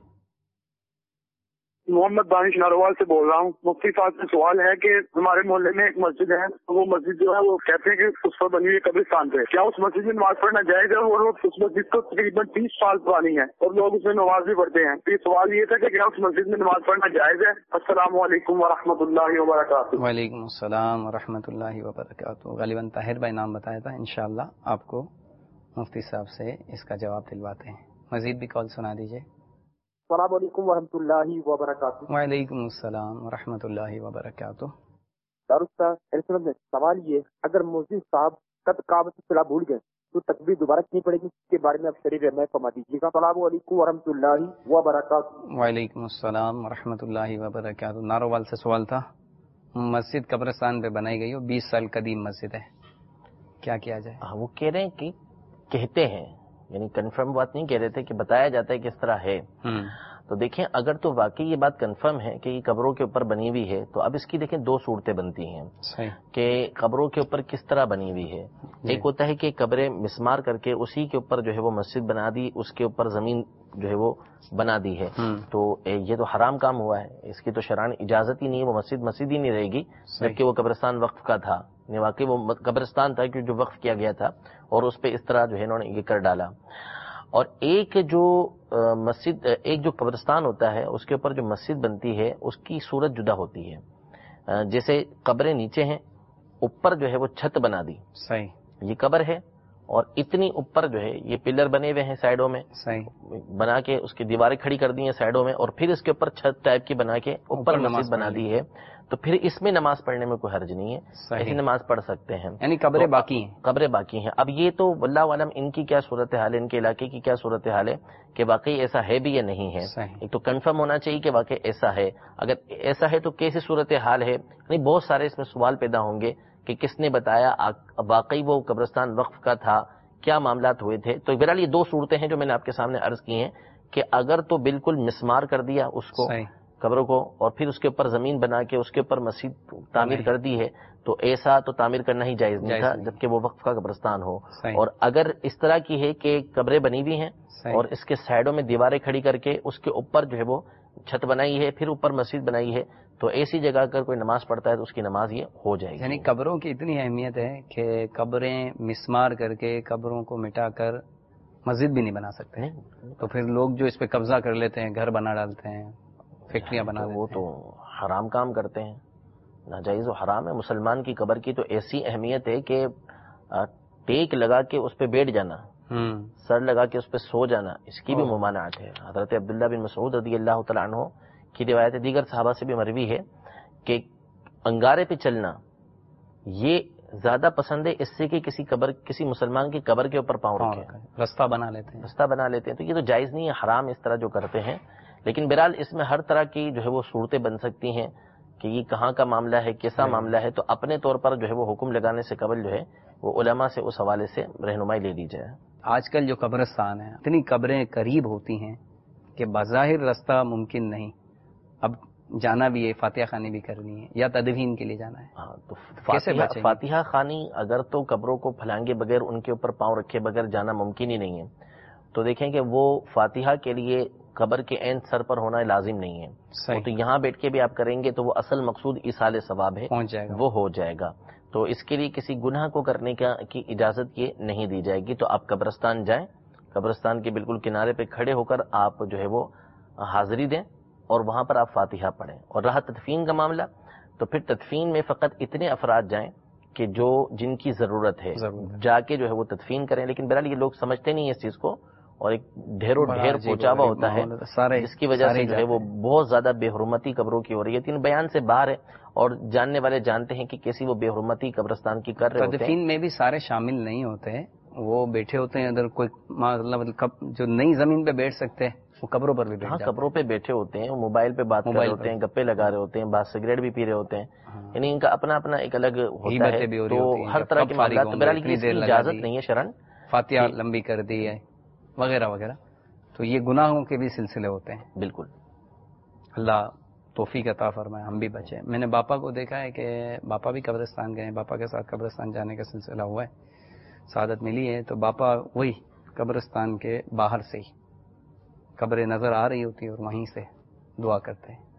محمد دانش ناروال سے بول رہا ہوں۔ مفتی صاحب سے سوال ہے کہ ہمارے محلے میں ایک مسجد ہے، وہ مسجد جو ہے وہ کہتے ہیں کہ اس پر بنی ہوئی قبرستان پہ، کیا اس مسجد میں نماز پڑھنا جائز ہے؟ اور اس مسجد کو تقریباً تیس سال پرانی ہے اور لوگ اس میں نماز بھی پڑھتے ہیں۔ یہ سوال یہ تھا کہ کیا اس مسجد میں نماز پڑھنا جائز ہے؟ السلام علیکم ورحمۃ اللہ وبرکاتہ۔ وعلیکم السلام ورحمۃ اللہ وبرکاتہ۔ غالباً طاہر بھائی نام بتایا تھا، انشاءاللہ آپ کو مفتی صاحب سے اس کا جواب دلواتے ہیں۔ مزید بھی کال سنا دیجیے۔ السلام علیکم ورحمۃ اللہ وبرکاتہ۔ وعلیکم السلام ورحمۃ اللہ وبرکاتہ۔ دارالسلام میں سوال یہ، اگر مؤذن صاحب قد قامت الصلاۃ بھول گئے تو تکبیر دوبارہ کتنی پڑے گی؟ اس کے بارے میں آپ شریف رحمت فرما دیجیے گا۔ السلام علیکم ورحمۃ اللہ وبرکاتہ۔ وعلیکم السلام ورحمۃ اللہ وبرکاتہ۔ ناروال سے سوال تھا، مسجد قبرستان پہ بنائی گئی ہو، بیس سال قدیم مسجد ہے، کیا کیا جائے؟ وہ کہہ رہے ہیں کہ کہتے ہیں، یعنی کنفرم بات نہیں کہہ رہے تھے کہ بتایا جاتا ہے کہ اس طرح ہے۔ تو دیکھیں اگر تو واقعی یہ بات کنفرم ہے کہ یہ قبروں کے اوپر بنی ہوئی ہے تو اب اس کی دیکھیں دو صورتیں بنتی ہیں کہ قبروں کے اوپر کس طرح بنی ہوئی ہے۔ ایک ہوتا ہے کہ قبریں مسمار کر کے اسی کے اوپر جو ہے وہ مسجد بنا دی، اس کے اوپر زمین جو ہے وہ بنا دی ہے، تو یہ تو حرام کام ہوا ہے، اس کی تو شرعاً اجازت ہی نہیں ہے، وہ مسجد مسجد ہی نہیں رہے گی، جبکہ وہ قبرستان وقف کا تھا، واقعی وہ قبرستان تھا کہ جو وقف کیا گیا تھا، اور اس پہ اس طرح جو ہے انہوں نے یہ کر ڈالا۔ اور ایک جو مسجد، ایک جو قبرستان ہوتا ہے اس کے اوپر جو مسجد بنتی ہے اس کی صورت جدا ہوتی ہے۔ جیسے قبریں نیچے ہیں، اوپر جو ہے وہ چھت بنا دی، صحیح، یہ قبر ہے اور اتنی اوپر جو ہے یہ پلر بنے ہوئے ہیں سائیڈوں میں، صحیح، بنا کے اس کی دیواریں کھڑی کر دی ہیں سائیڈوں میں، اور پھر اس کے اوپر چھت ٹائپ کی بنا کے اوپر مسجد بنا دی ہے، تو پھر اس میں نماز پڑھنے میں کوئی حرج نہیں ہے، ایسی نماز پڑھ سکتے ہیں، یعنی قبریں باقی ہیں، قبریں باقی ہیں۔ اب یہ تو واللہ عالم ان کی کیا صورتحال ہے، ان کے علاقے کی کیا صورتحال ہے کہ واقعی ایسا ہے بھی یا نہیں ہے۔ ایک تو کنفرم ہونا چاہیے کہ واقعی ایسا ہے، اگر ایسا ہے تو کیسی صورتحال ہے، یعنی بہت سارے اس میں سوال پیدا ہوں گے کہ کس نے بتایا، واقعی وہ قبرستان وقف کا تھا، کیا معاملات ہوئے تھے۔ تو بہرحال یہ دو صورتیں ہیں جو میں نے آپ کے سامنے عرض کی ہیں کہ اگر تو بالکل مسمار کر دیا اس کو، قبروں کو، اور پھر اس کے اوپر زمین بنا کے اس کے اوپر مسجد تعمیر کر دی ہے، تو ایسا تو تعمیر کرنا ہی جائز نہیں تھا جبکہ وہ وقف کا قبرستان ہو۔ اور اگر اس طرح کی ہے کہ قبریں بنی ہوئی ہیں اور اس کے سائڈوں میں دیواریں کھڑی کر کے اس کے اوپر جو ہے وہ چھت بنائی ہے، پھر اوپر مسجد بنائی ہے، تو ایسی جگہ اگر کوئی نماز پڑھتا ہے تو اس کی نماز یہ ہو جائے گی۔ یعنی قبروں کی اتنی اہمیت ہے کہ قبریں مسمار کر کے، قبروں کو مٹا کر مسجد بھی نہیں بنا سکتے ہیں. تو پھر لوگ جو اس پہ قبضہ کر لیتے ہیں، گھر بنا ڈالتے ہیں، فیکٹریاں بنا دیتے ہیں، وہ تو حرام کام کرتے ہیں، ناجائز و حرام ہے. مسلمان کی قبر کی تو ایسی اہمیت ہے کہ ٹیک لگا کے اس پہ بیٹھ جانا، سر لگا کے اس پہ سو جانا، اس کی بھی ممانعت ہے. حضرت عبداللہ بن مسعود رضی اللہ تعالیٰ عنہ کی روایت دیگر صحابہ سے بھی مروی ہے کہ انگارے پہ چلنا یہ زیادہ پسند ہے اس سے کہ کسی قبر کسی مسلمان کی قبر کے اوپر پاؤں رکھے، رستہ بنا لیتے ہیں رستہ بنا لیتے ہیں. تو یہ تو جائز نہیں ہے، حرام اس طرح جو کرتے ہیں. لیکن بہرحال اس میں ہر طرح کی جو ہے وہ صورتیں بن سکتی ہیں کہ یہ کہاں کا معاملہ ہے، کیسا معاملہ ہے. تو اپنے طور پر جو ہے وہ حکم لگانے سے قبل جو ہے وہ علماء سے اس حوالے سے رہنمائی لے لی جائے. آج کل جو قبرستان ہیں اتنی قبریں قریب ہوتی ہیں کہ بظاہر رستہ ممکن نہیں. اب جانا بھی ہے، فاتحہ خوانی بھی کرنی ہے یا تدفین کے لیے جانا ہے. ہاں تو فاتحہ فاتحہ خوانی اگر تو قبروں کو پھلانگے بغیر ان کے اوپر پاؤں رکھے بغیر جانا ممکن ہی نہیں ہے. تو دیکھیں کہ وہ فاتحہ کے لیے قبر کے عین سر پر ہونا لازم نہیں ہے. وہ تو یہاں بیٹھ کے بھی آپ کریں گے تو وہ اصل مقصود ایصال ثواب ہے، پہنچ جائے گا، وہ ہو جائے گا. تو اس کے لیے کسی گناہ کو کرنے کا کی اجازت یہ نہیں دی جائے گی. تو آپ قبرستان جائیں، قبرستان کے بالکل کنارے پہ کھڑے ہو کر آپ جو ہے وہ حاضری دیں اور وہاں پر آپ فاتحہ پڑھیں. اور رہا تدفین کا معاملہ تو پھر تدفین میں فقط اتنے افراد جائیں کہ جو جن کی ضرورت ہے جا کے جو ہے وہ تدفین کریں. لیکن بہرحال یہ لوگ سمجھتے نہیں اس چیز کو اور ایک ڈھیر و ڈھیر پہنچا ہوا ہوتا ہے جس کی وجہ سے جو ہے وہ بہت زیادہ بے حرمتی قبروں کی ہو رہی ہے. تین بیان سے باہر ہے اور جاننے والے جانتے ہیں کہ کیسی وہ بے حرمتی قبرستان کی کر رہے ہوتے ہیں. تدفین میں بھی سارے شامل نہیں ہوتے، وہ بیٹھے ہوتے ہیں ادھر، کوئی مطلب جو نئی زمین پہ بیٹھ سکتے ہیں وہ قبروں پر بھی بیٹھ ہاں قبروں پہ بیٹھے ہوتے ہیں، موبائل پہ بات کر رہے ہوتے ہیں، گپے لگا رہے ہوتے ہیں، بعض سگریٹ بھی پی رہے ہوتے ہیں. یعنی ان کا اپنا اپنا ایک الگ ہوتا ہے. تو ہر طرح کے معاملات بہرحال اس کی اجازت نہیں ہے شرعن. فاتحہ لمبی کر دی ہے وغیرہ وغیرہ، تو یہ گناہوں کے بھی سلسلے ہوتے ہیں. بالکل اللہ توفیق عطا فرمائے، ہم بھی بچے. میں نے باپا کو دیکھا ہے کہ باپا بھی قبرستان گئے، باپا کے ساتھ قبرستان جانے کا سلسلہ ہوا ہے، سعادت ملی ہے. تو باپا وہی قبرستان کے باہر سے ہی قبریں نظر آ رہی ہوتی اور وہیں سے دعا کرتے ہیں.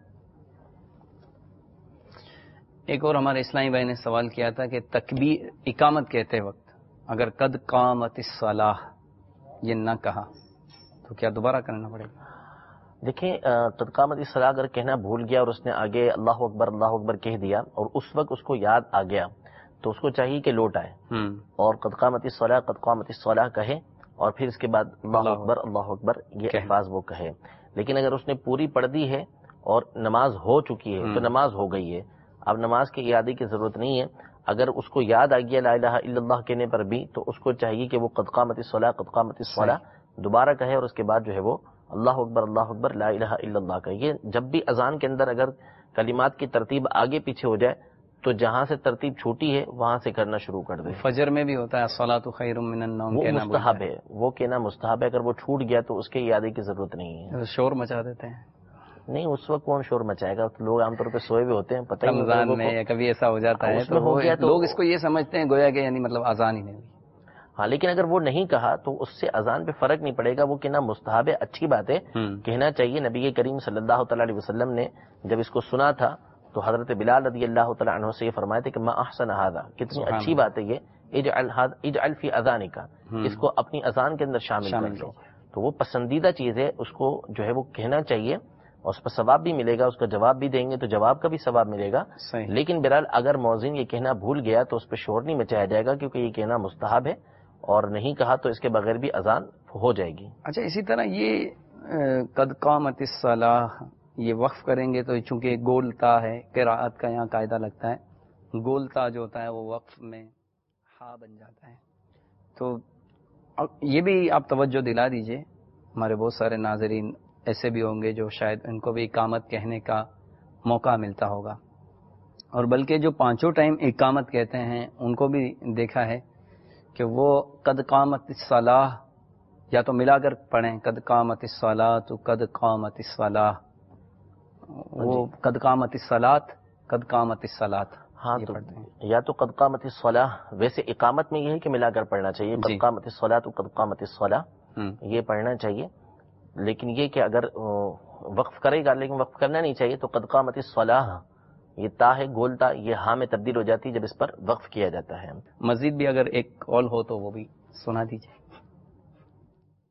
ایک اور ہمارے اسلامی بھائی نے سوال کیا تھا کہ تکبیر اقامت کہتے وقت اگر قد قامت الصلاۃ یہ نہ کہا تو کیا دوبارہ کرنا پڑے گا؟ دیکھیں قد قامت الصلاۃ اگر کہنا بھول گیا اور اس نے آگے اللہ اکبر اللہ اکبر کہہ دیا اور اس وقت اس کو یاد آ گیا تو اس کو چاہیے کہ لوٹ آئے اور قد قامت الصلاۃ قد قامت الصلاۃ کہے اور پھر اس کے بعد اللہ اکبر اللہ اکبر یہ الفاظ وہ کہے. لیکن اگر اس نے پوری پڑھ دی ہے اور نماز ہو چکی ہے تو نماز ہو گئی ہے، اب نماز کی اعادے کی ضرورت نہیں ہے. اگر اس کو یاد آ گیا لا الہ الا اللہ کہنے پر بھی تو اس کو چاہیے کہ وہ قد قامت الصلاۃ قد قامت الصلاۃ دوبارہ کہے اور اس کے بعد جو ہے وہ اللہ اکبر اللہ اکبر لا الہ الا اللہ کہے. یہ جب بھی اذان کے اندر اگر کلمات کی ترتیب آگے پیچھے ہو جائے تو جہاں سے ترتیب چھوٹی ہے وہاں سے کرنا شروع کر دے. فجر میں بھی ہوتا ہے الصلاۃ خیر من النوم، وہ مستحب ہے، وہ کہنا مستحب ہے. اگر وہ چھوٹ گیا تو اس کے اعادے کی ضرورت نہیں ہے. شور مچا دیتے ہیں نہیں، اس وقت کون شور مچائے گا، لوگ عام طور پہ سوئے ہوئے ہوتے ہیں، پتہ ہی رمضان میں یا کبھی ایسا ہو جاتا ہے تو لوگ اس کو یہ سمجھتے ہیں گویا کہ یعنی مطلب اذان ہی نہیں ہوئی. ہاں لیکن اگر وہ نہیں کہا تو اس سے اذان پہ فرق نہیں پڑے گا. وہ کہنا مستحب ہے، اچھی بات ہے، کہنا چاہیے. نبی کریم صلی اللہ تعالی علیہ وسلم نے جب اس کو سنا تھا تو حضرت بلال رضی اللہ تعالی عنہ سے یہ فرمائے تھے کہ ما احسن ھذا، کتنی اچھی بات ہے یہ، اجعل اجعل فی اذانک، اس کو اپنی اذان کے اندر شامل کر لو. تو وہ پسندیدہ چیز ہے، اس کو جو ہے وہ کہنا چاہیے اور اس پر ثواب بھی ملے گا. اس کا جواب بھی دیں گے تو جواب کا بھی ثواب ملے گا. لیکن بہرحال اگر مؤذن یہ کہنا بھول گیا تو اس پہ شور نہیں مچایا جائے گا کیونکہ یہ کہنا مستحب ہے اور نہیں کہا تو اس کے بغیر بھی اذان ہو جائے گی. اچھا اسی طرح یہ قد قامت الصلاۃ یہ وقف کریں گے تو چونکہ گولتا ہے، قراءت کا یہاں قاعدہ لگتا ہے، گولتا جو ہوتا ہے وہ وقف میں ہا بن جاتا ہے. تو یہ بھی آپ توجہ دلا دیجئے، ہمارے بہت سارے ناظرین ایسے بھی ہوں گے جو شاید ان کو بھی اقامت کہنے کا موقع ملتا ہوگا، اور بلکہ جو پانچوں ٹائم اقامت کہتے ہیں ان کو بھی دیکھا ہے کہ وہ قد قامت الصلاۃ یا تو ملا کر پڑھیں قد قامت الصلاۃ قد قامت الصلاۃ، وہ قد قامت الصلاۃ قد قامت الصلاۃ. ہاں تو یا تو قد قامت الصلاۃ، ویسے اقامت میں یہ ہے کہ ملا کر پڑھنا چاہیے قد قامت الصلاۃ قد قامت الصلاۃ یہ پڑھنا چاہیے. لیکن یہ کہ اگر وقف کرے گا لیکن وقف کرنا نہیں چاہیے تو قد قامت الصلاۃ یہ تا ہے گولتا یہ ہاں میں تبدیل ہو جاتی ہے جب اس پر وقف کیا جاتا ہے. مزید بھی اگر ایک قول ہو تو وہ بھی سنا دیجیے.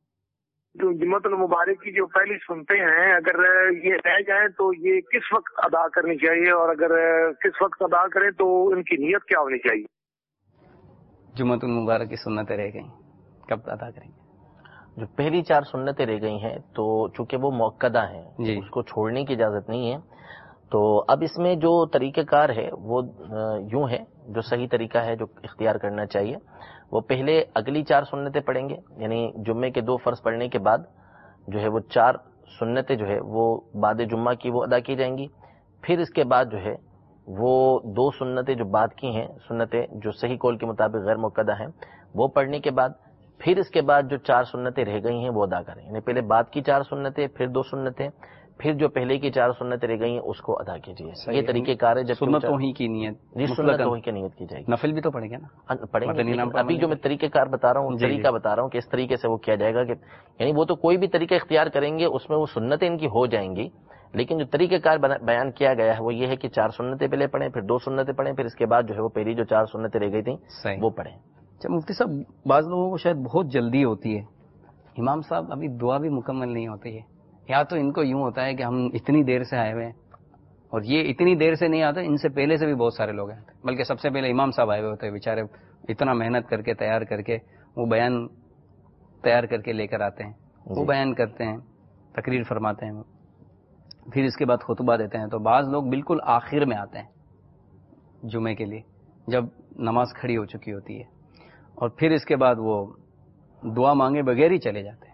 جو جمعۃ المبارک کی جو پہلی سنتے ہیں، اگر یہ رہ جائیں تو یہ کس وقت ادا کرنی چاہیے، اور اگر کس وقت ادا کریں تو ان کی نیت کیا ہونی چاہیے؟ جمعۃ المبارک کی سنتیں رہ گئیں، کب ادا کریں گے؟ جو پہلی چار سنتیں رہ گئی ہیں تو چونکہ وہ موقدہ ہیں، جی، اس کو چھوڑنے کی اجازت نہیں ہے. تو اب اس میں جو طریقہ کار ہے وہ یوں ہے، جو صحیح طریقہ ہے جو اختیار کرنا چاہیے، وہ پہلے اگلی چار سنتیں پڑھیں گے، یعنی جمعے کے دو فرض پڑھنے کے بعد جو ہے وہ چار سنتیں جو ہے وہ بعد جمعہ کی وہ ادا کی جائیں گی. پھر اس کے بعد جو ہے وہ دو سنتیں جو بعد کی ہیں، سنتیں جو صحیح قول کے مطابق غیر مؤکدہ ہیں، وہ پڑھنے کے بعد پھر اس کے بعد جو چار سنتیں رہ گئی ہیں وہ ادا کریں. یعنی پہلے بعد کی چار سنتیں، پھر دو سنتیں، پھر جو پہلے کی چار سنتیں رہ گئی ہیں اس کو ادا کیجیے. یہ طریقہ کار ہے. جب سنتوں ہی کی نیت، جی سنتوں ہی کی نیت کی جائے گی. نفل بھی تو پڑھیں گے نا؟ پڑھیں گے. ابھی جو میں طریقہ کار بتا رہا ہوں، طریقہ بتا رہا ہوں کہ اس طریقے سے وہ کیا جائے گا کہ یعنی وہ تو کوئی بھی طریقہ اختیار کریں گے اس میں وہ سنتیں ان کی ہو جائیں گی، لیکن جو طریقہ کار بیان کیا گیا ہے وہ یہ ہے کہ چار سنتیں پہلے پڑھیں، پھر دو سنتیں پڑھیں، پھر اس کے بعد جو ہے وہ پہلی جو چار سنتیں رہ گئی تھیں وہ پڑھیں. اچھا مفتی صاحب، بعض لوگوں کو شاید بہت جلدی ہوتی ہے، امام صاحب ابھی دعا بھی مکمل نہیں ہوتی ہے، یا تو ان کو یوں ہوتا ہے کہ ہم اتنی دیر سے آئے ہوئے ہیں، اور یہ اتنی دیر سے نہیں آتے، ان سے پہلے سے بھی بہت سارے لوگ ہیں، بلکہ سب سے پہلے امام صاحب آئے ہوئے ہوتے ہیں بیچارے، اتنا محنت کر کے تیار کر کے وہ بیان تیار کر کے لے کر آتے ہیں، وہ بیان کرتے ہیں، تقریر فرماتے ہیں، پھر اس کے بعد خطبہ دیتے ہیں. تو بعض لوگ بالکل آخر میں آتے ہیں جمعے کے لیے، جب نماز کھڑی ہو چکی ہوتی ہے، اور پھر اس کے بعد وہ دعا مانگے بغیر ہی چلے جاتے ہیں.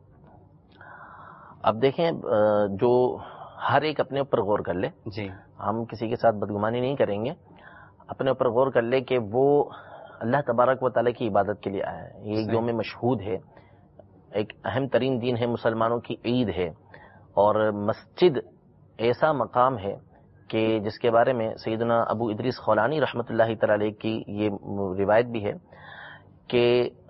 اب دیکھیں، جو ہر ایک اپنے اوپر غور کر لے. جی، ہم کسی کے ساتھ بدگمانی نہیں کریں گے. اپنے اوپر غور کر لے کہ وہ اللہ تبارک و تعالیٰ کی عبادت کے لیے آیا ہے. یہ ایک یوم مشہود ہے، ایک اہم ترین دن ہے، مسلمانوں کی عید ہے، اور مسجد ایسا مقام ہے کہ جس کے بارے میں سیدنا ابو ادریس خولانی رحمۃ اللہ تعالی علیہ کی یہ روایت بھی ہے کہ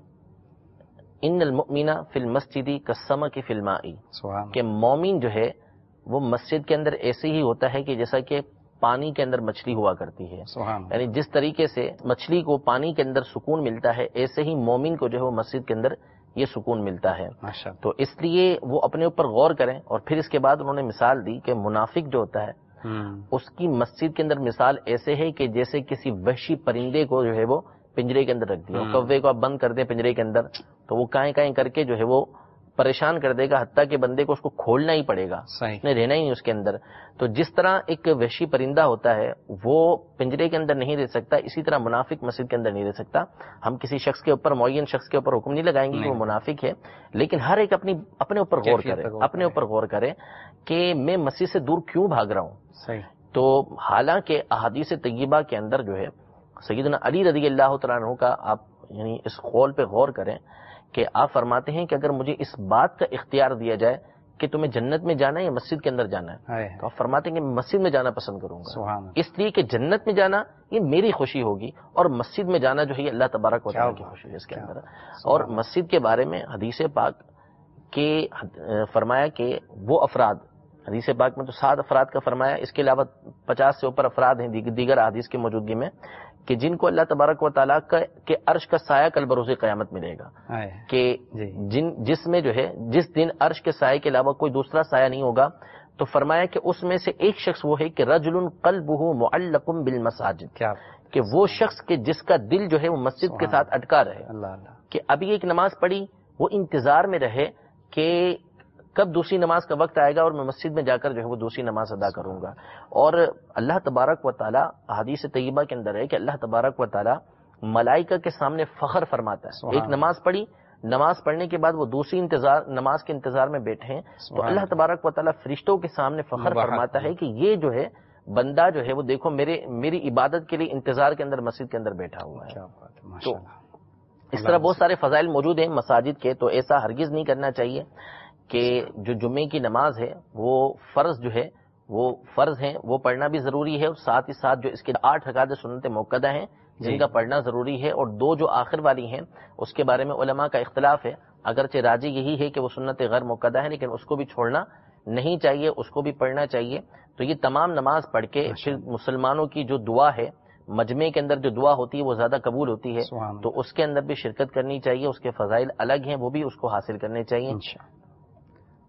ان المؤمن فی المسجد کالسمک فی الماء، کہ مومن جو ہے وہ مسجد کے اندر ایسے ہی ہوتا ہے کہ جیسا کہ پانی کے اندر مچھلی ہوا کرتی ہے. یعنی جس طریقے سے مچھلی کو پانی کے اندر سکون ملتا ہے، ایسے ہی مومن کو جو ہے وہ مسجد کے اندر یہ سکون ملتا ہے. تو اس لیے وہ اپنے اوپر غور کریں. اور پھر اس کے بعد انہوں نے مثال دی کہ منافق جو ہوتا ہے اس کی مسجد کے اندر مثال ایسے ہے کہ جیسے کسی وحشی پرندے کو جو ہے وہ پنجرے کے اندر رکھ دیا. کوے کو آپ بند کر دیں پنجرے کے اندر تو وہ کائیں کائیں کر کے جو ہے وہ پریشان کر دے گا، حتیٰ کہ بندے کو اس کو کھولنا ہی پڑے گا، اس نے رہنا ہی نہیں اس کے اندر. تو جس طرح ایک وحشی پرندہ ہوتا ہے وہ پنجرے کے اندر نہیں رہ سکتا، اسی طرح منافق مسجد کے اندر نہیں رہ سکتا. ہم کسی شخص کے اوپر، معین شخص کے اوپر حکم نہیں لگائیں گے کہ وہ منافق ہے، لیکن ہر ایک اپنی اپنے اوپر غور کرے اپنے اوپر غور کرے کہ میں مسجد سے دور کیوں بھاگ رہا ہوں. تو حالانکہ احادیث طیبہ کے اندر جو ہے سیدنا علی رضی اللہ تعالیٰ عنہ کا آپ یعنی اس قول پہ غور کریں کہ آپ فرماتے ہیں کہ اگر مجھے اس بات کا اختیار دیا جائے کہ تمہیں جنت میں جانا ہے یا مسجد کے اندر جانا ہے، تو آپ فرماتے ہیں کہ میں مسجد میں جانا پسند کروں گا، اس لیے کہ جنت میں جانا یہ میری خوشی ہوگی، اور مسجد میں جانا جو ہے یہ اللہ تبارک و تعالیٰ کی خوشی ہے اس کے اندر. اور مسجد کے بارے میں حدیث پاک کے فرمایا کہ وہ افراد، حدیث پاک میں تو سات افراد کا فرمایا، اس کے علاوہ پچاس سے اوپر افراد ہیں دیگر احادیث کی موجودگی میں، کہ جن کو اللہ تبارک و تعالیٰ کا کے عرش کا سایہ کل بروز قیامت ملے گا. کہ جن جس میں جو ہے جس دن عرش کے سایہ کے علاوہ کوئی دوسرا سایہ نہیں ہوگا، تو فرمایا کہ اس میں سے ایک شخص وہ ہے کہ رجل قلبہ معلق بالمساجد، کہ وہ شخص کہ جس کا دل جو ہے وہ مسجد کے ساتھ اٹکا رہے، کہ ابھی ایک نماز پڑھی وہ انتظار میں رہے کہ کب دوسری نماز کا وقت آئے گا اور میں مسجد میں جا کر جو ہے وہ دوسری نماز ادا کروں گا. اور اللہ تبارک و تعالیٰ حدیث طیبہ کے اندر ہے کہ اللہ تبارک و تعالیٰ ملائکہ کے سامنے فخر فرماتا ہے. ایک نماز پڑھی، نماز پڑھنے کے بعد وہ دوسری انتظار نماز کے انتظار میں بیٹھے ہیں، تو اللہ تبارک و تعالیٰ فرشتوں کے سامنے فخر فرماتا ہے کہ یہ جو ہے بندہ جو ہے وہ دیکھو میرے میری عبادت کے لیے انتظار کے اندر مسجد کے اندر بیٹھا ہوا ہے. تو اس طرح بہت سارے فضائل موجود ہیں مساجد کے. تو ایسا ہرگز نہیں کرنا چاہیے کہ جو جمعے کی نماز ہے وہ فرض جو ہے وہ فرض ہیں، وہ پڑھنا بھی ضروری ہے، اور ساتھ ہی ساتھ جو اس کے آٹھ رکعت سنت موقدہ ہیں جن کا پڑھنا ضروری ہے، اور دو جو آخر والی ہیں اس کے بارے میں علماء کا اختلاف ہے. اگرچہ راجی یہی ہے کہ وہ سنت غیر موقدہ ہے، لیکن اس کو بھی چھوڑنا نہیں چاہیے، اس کو بھی پڑھنا چاہیے. تو یہ تمام نماز پڑھ کے پھر مسلمانوں کی جو دعا ہے مجمع کے اندر جو دعا ہوتی ہے وہ زیادہ قبول ہوتی ہے، تو اس کے اندر بھی شرکت کرنی چاہیے. اس کے فضائل الگ ہیں، وہ بھی اس کو حاصل کرنے چاہیے.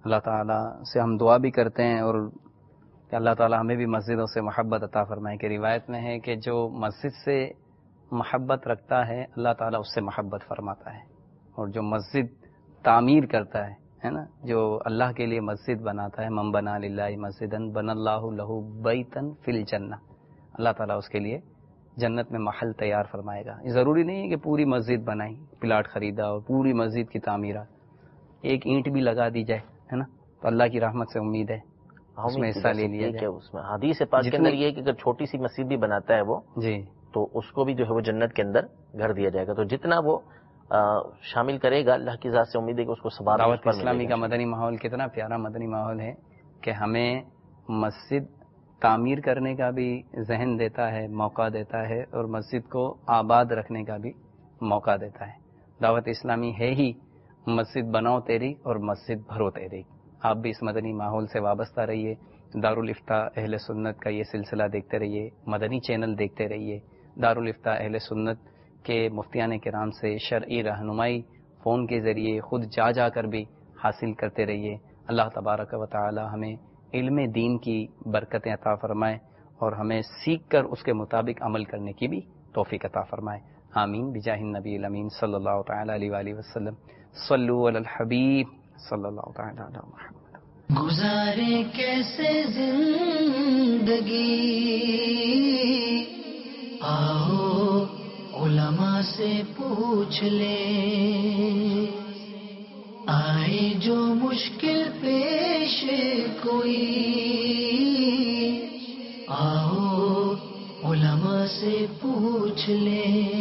اللہ تعالیٰ سے ہم دعا بھی کرتے ہیں اور کہ اللہ تعالیٰ ہمیں بھی مسجدوں سے محبت عطا فرمائے. کہ روایت میں ہے کہ جو مسجد سے محبت رکھتا ہے اللہ تعالیٰ اس سے محبت فرماتا ہے، اور جو مسجد تعمیر کرتا ہے ہے نا، جو اللہ کے لیے مسجد بناتا ہے، من بنا للہ مسجدن بن اللہ لہ بیتن فی الجنہ، اللہ تعالیٰ اس کے لیے جنت میں محل تیار فرمائے گا. یہ ضروری نہیں ہے کہ پوری مسجد بنائی، پلاٹ خریدا اور پوری مسجد کی تعمیرات، ایک اینٹ بھی لگا دی جائے ہے نا تو اللہ کی رحمت سے امید ہے اس میں حصہ لے لیا جائے. اس میں حدیث پاک کے اندر یہ ہے کہ اگر چھوٹی سی مسجد بھی بناتا ہے وہ جی تو اس کو بھی جو ہے وہ جنت کے اندر گھر دیا جائے گا. تو جتنا وہ شامل کرے گا اللہ کی ذات سے امید ہے کہ اس کو ثواب. دعوت اسلامی کا مدنی ماحول کتنا پیارا مدنی ماحول ہے کہ ہمیں مسجد تعمیر کرنے کا بھی ذہن دیتا ہے، موقع دیتا ہے، اور مسجد کو آباد رکھنے کا بھی موقع دیتا ہے. دعوت اسلامی ہے ہی مسجد بناؤ تیری اور مسجد بھرو تیری. آپ بھی اس مدنی ماحول سے وابستہ رہیے، دارالفتاء اہل سنت کا یہ سلسلہ دیکھتے رہیے، مدنی چینل دیکھتے رہیے، دارالفتاء اہل سنت کے مفتیان کرام سے شرعی رہنمائی فون کے ذریعے خود جا جا کر بھی حاصل کرتے رہیے. اللہ تبارک و تعالی ہمیں علم دین کی برکتیں عطا فرمائے اور ہمیں سیکھ کر اس کے مطابق عمل کرنے کی بھی توفیق عطا فرمائے. آمین بجاہ النبی الامین صلی اللہ تعالی علیہ وآلہ وسلم. صلو علی الحبیب صلی اللہ تعالی علی محمد. گزارے کیسے زندگی، آؤ علماء سے پوچھ لیں، آئے جو مشکل پیش کوئی، آؤ علماء سے پوچھ لیں.